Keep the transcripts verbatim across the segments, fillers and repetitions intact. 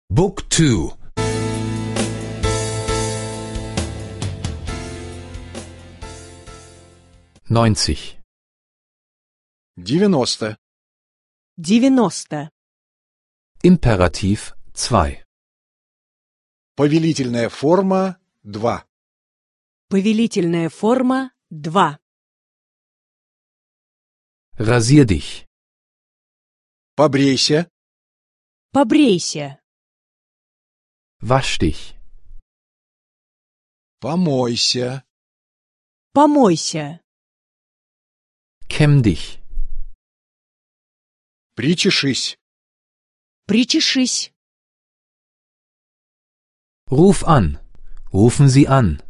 Book two. neunzig. девяносто. девяносто. Imperativ zwei. Повелительная форма два. Повелительная форма два. Rasier dich. Побрейся. Побрейся. Wasch dich. Помойся. Помойся. Kämm dich. Причешись. Причешись. Ruf an. Rufen Sie an.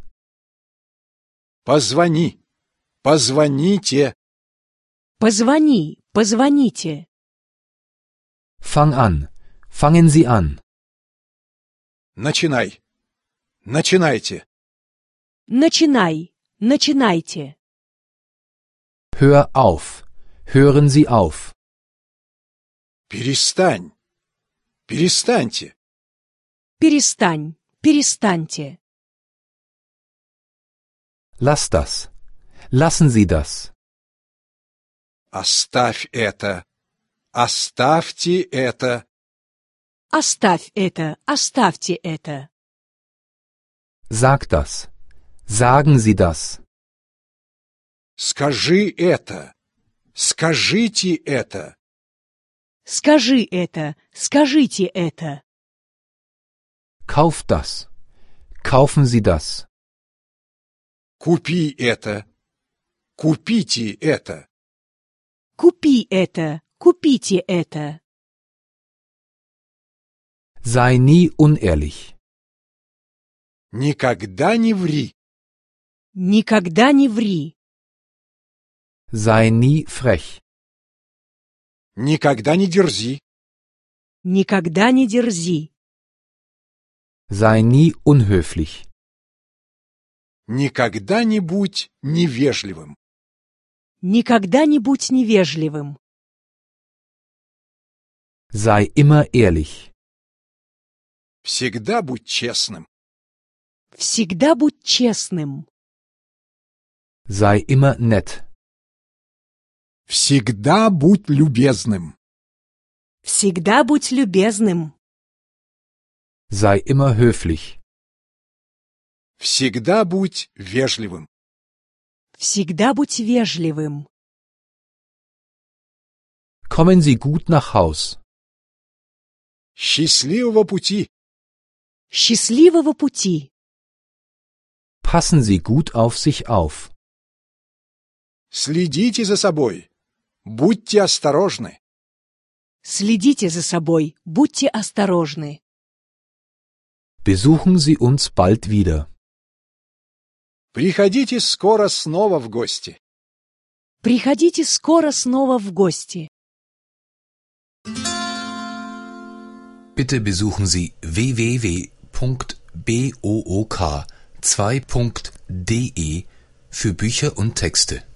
Позвони. Позвоните. Позвони. Позвоните. Fang an. Fangen Sie an. Начинай. Начинайте. Начинай. Начинайте. Hör auf. Hören Sie auf. Перестань. Перестаньте. Перестань. Перестаньте. Lass das. Lassen Sie das. Оставь это. Оставьте это. Оставь это. Оставьте это. Sag das. Sagen Sie das. Скажи это. Скажите это. Скажи это. Скажите это. Kauf das. Kaufen Sie das. Купи это. Купите это. Купи это. Купите это. Sei nie unehrlich. Никогда не ври. Никогда не ври. Sei nie frech. Никогда не дерзи. Никогда не дерзи. Sei nie unhöflich. Никогда не будь невежливым. Никогда не будь невежливым. Sei immer ehrlich. Всегда будь честным. Всегда будь честным. Sei immer nett. Всегда будь любезным. Всегда будь любезным. Sei immer höflich. Всегда будь вежливым. Всегда будь вежливым. Kommen Sie gut nach Haus. Счастливого пути. Счастливого пути. Passen Sie gut auf sich auf. Следите за собой. Будьте осторожны. Следите за собой. Будьте осторожны. Besuchen Sie uns bald wieder. Приходите скоро снова в гости. Приходите скоро снова в гости. Bitte besuchen Sie w w w punkt book zwei punkt de für Bücher und Texte.